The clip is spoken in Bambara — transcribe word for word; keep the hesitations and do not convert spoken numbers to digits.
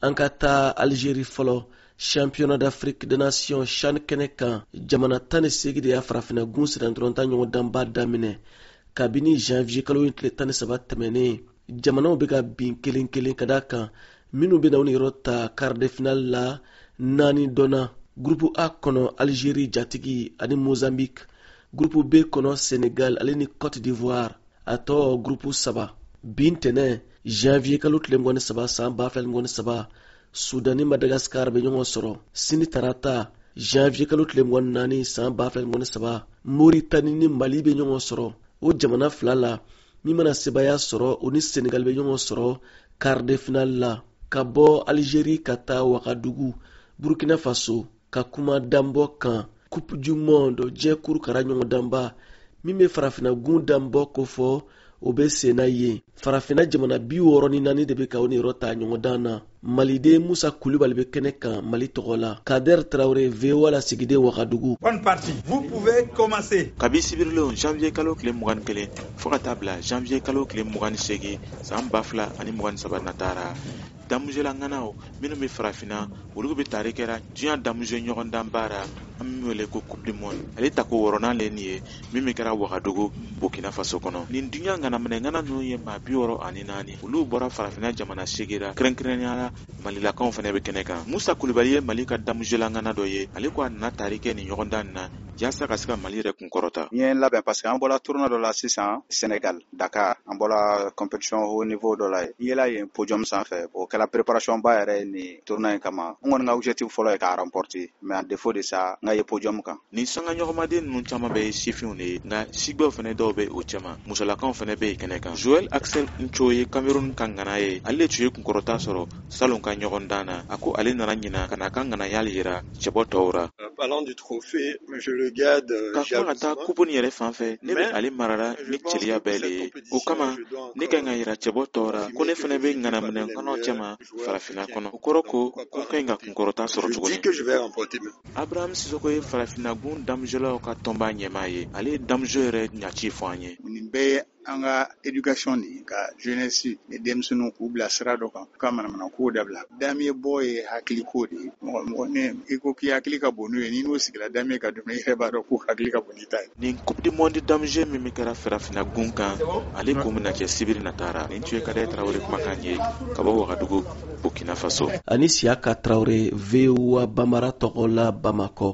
an ka taa Algérie fɔlɔ championnat d'Afrique des Nations CHAN kɛnɛ kan jamana tan ni seegin de y'a farafina gun siranturonta ɲɔgɔn danba daminɛ kabini janvier kalo in tile tan ni saba tɛmɛnen. Jamanaw bɛ ka bin kelen kelen ka da kan minnu bɛ na u yɔrɔ ta quart de finale la naani dɔnna. Groupe A kɔnɔ Algérie jatigi ani Mozambique, groupe B kɔnɔ Sénégal ale ni Côte d'Ivoire, a tɔ groupe saba. Bin tɛnɛ janvier kalo tile mugan ni saba san ba fila ni mugan ni saba Sudan ni Madagascar bɛ ɲɔgɔn sɔrɔ. Sini tarata janvier kalo tile mugan ni naani san ba fila ni mugan ni saba Mauritanie ni Mali bɛ ɲɔgɔn sɔrɔ. O jamana fila la min mana sebaya sɔrɔ o ni Sénégal bɛ ɲɔgɔn sɔrɔ quart de finale la. Ka bɔ Algérie ka taa Ouagadougou, Burkina Faso ka kuma danbɔ kan Coupe du Monde jɛkuru kara ɲɔgɔn danba min bɛ farafina gun danbɔ ko fɔ o bɛ senna ye. Farafina jamana bi wɔɔrɔ ni naani de bɛ ka o ni yɔrɔ ta ɲɔgɔn dan na. Maliden Musa Kulibali bɛ kɛnɛ kan Mali tɔgɔ la. Kader Traoré V O A la sigiden Ouagadougou. Bonne partie. Vous pouvez commencer. Kabi sibirilen janvier kalo tile mugan ni kelen fo ka taa bila janvier kalo tile mugan ni seegin san ba fila ani mugan ni saba natara. Damuzela nganaw minnu bɛ farafina olu bɛ tari kɛra diɲɛ damuze ɲɔgɔn dan baara an bɛ wele ko Coupe du Monde. Ale ta ko wɔɔrɔnan le nin ye min bɛ kɛra Ouagadougou Burkina Faso kɔnɔ. Nin diɲɛ ŋanaminɛ ŋana ninnu ye maa bi wɔɔrɔ ani naani olu bɔra farafina jamana segira kɛrɛnkɛrɛnnenya Malilakanw fana bɛ kɛnɛ kan. Musa Kulibali ye Mali ka damuzela ngana dɔ ye ale ko a nana tari kɛ nin ɲɔgɔn dan na yaasa ka se ka Mali yɛrɛ kun kɔrɔta. N ye labɛn parce que an bɔra tournoi dɔ la sisan Sénégal Dakar an bɔra compétition haut niveau dɔ la ye. N yela yen podium sanfɛ o kɛla préparation ba yɛrɛ ni tournoi in kama. N kɔni ka objectif fɔlɔ ye k'a remporter mais en défaut de ça n ka ye podium kan. Nin sanga ɲɔgɔnmaden ninnu caman bɛ ye sifinw de ye nka sigbaw fana dɔw bɛ o cɛman. Musolakaw fana bɛ yen kɛnɛ kan. Joël Axel Ncho ye Cameroun ka ŋana ye ale tun ye kunkɔrɔta sɔrɔ salon ka ɲɔgɔn dan na a ko ale nana ɲina ka na ka ŋanaya yira cɛbɔ tɔw ra. Parlant du trophée, je le garde. Ka kuma ka taa coupe nin yɛrɛ fan fɛ ne bɛ ale marara ni cɛliya bɛɛ de ye o kama ne kan ka yira cɛbɔ tɔw ra ko ne fana bɛ ŋanaminɛ kɔnɔ cɛma farafina kɔnɔ o kɔrɔ ko ko ka ɲi ka kunkɔrɔta sɔrɔ tuguni. Abraham Sissoko ye farafina gun damuzelaw ka tɔnba ɲɛmaa ye ale ye damuzo yɛrɛ ɲaci fɔ an ye. Nin bɛɛ an ka éducation ni ka jeunesse ni denmisɛnninw k'u bila sira dɔ kan ka manamana kow dabila. Damiye bɔ ye hakili ko de ye. Mɔgɔ mɔgɔ ne i ko k'i hakili ka bon n'o ye n'i n'o sigila damiye ka dumuni i yɛrɛ b'a dɔn ko hakili ka bon n'i ta ye. Nin Coupe du Monde damuze min bɛ kɛra farafina gun kan ale ko bɛna kɛ sibiri natara. Nin tun ye Kader Traoré kumakan ye ka bɔ Ouagadougou Burkina Faso. Ani Siaka Traoré V O A Bambara tɔgɔ la Bamako.